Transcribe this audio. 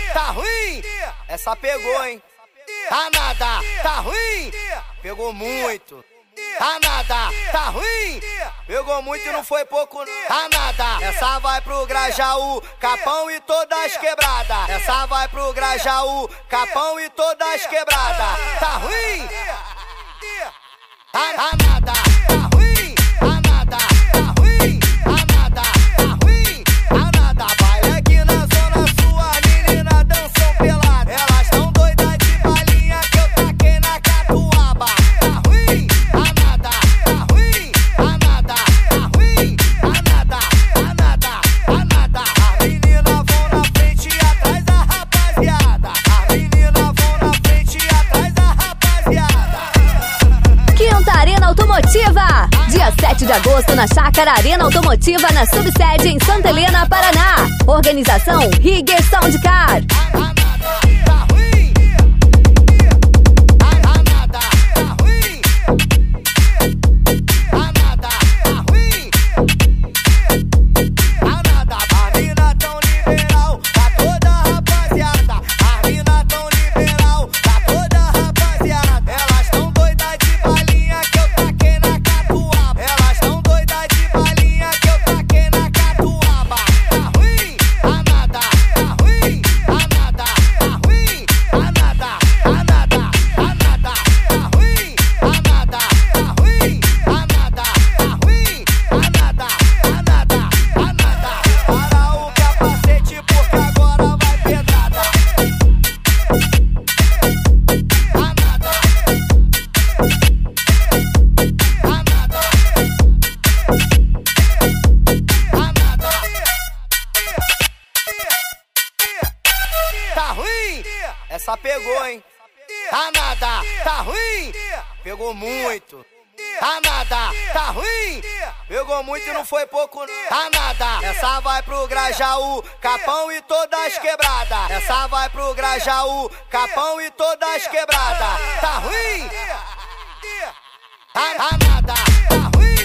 tá ruim, essa pegou, hein? Tá nada, tá ruim, pegou muito. Tá nada, tá ruim, pegou muito e não foi pouco não. Tá nada, essa vai pro Grajaú, Capão e todas quebradas. Essa vai pro Grajaú, Capão e todas quebradas. Tá ruim, tá nada, tá ruim, tá nada, tá ruim, tá nada, tá ruim, tá nada. Baile aqui na zona sul, menina dançam pelada. Elas tão doidas de balinha que eu taquei na catuaba. Tá ruim, tá nada, tá ruim, tá nada, tá ruim, tá nada, tá nada, tá nada. As meninas vão na frente e atrás da rapaziada. As meninas vão na frente e atrás da rapaziada. Quinta Arena Automotiva, dia 7 de agosto na Chácara Arena Automotiva, na subsede em Santa Helena, Paraná. Organização Rigger Soundcar. Tá ruim, essa pegou, hein? Tá nada, tá ruim, pegou muito. Tá nada, tá ruim, pegou muito e não foi pouco não. Tá nada, essa vai pro Grajaú, Capão e todas quebradas. Essa vai pro Grajaú, Capão e todas quebradas. Tá ruim, tá nada, tá ruim.